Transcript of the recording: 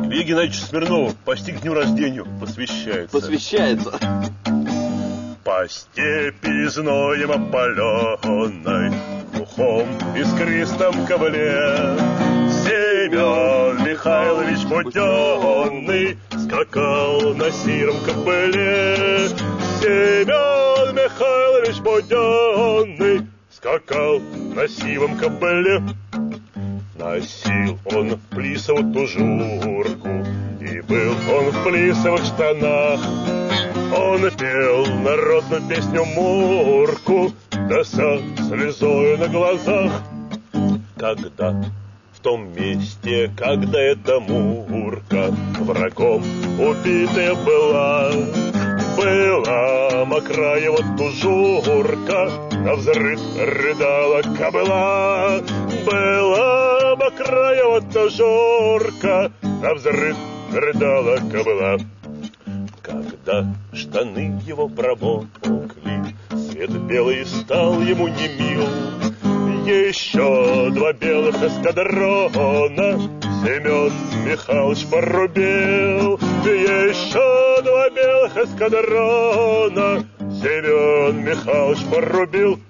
Илье Геннадьевичу Смирнову почти к дню рождения посвящается. По степи зноем опаленной, глухом искристом ковыле, Семен Михайлович буденный скакал на сиром кобыле. Семен Михайлович буденный скакал на сивом кобыле. Носил он плисовую тужурку, и был он в плисовых штанах. Он пел народную песню Мурку, да со слезою на глазах. Когда в том месте, когда эта Мурка врагом убитая была мокра его тужурка, навзрыд рыдала кобыла. Была мокра его тужурка, навзрыд рыдала кобыла. Когда штаны его промокли, свет белый стал ему немил. Еще 2 белых эскадрона Семен Михайлович порубил. Еще 2 белых эскадрона Семен Михайлович порубил.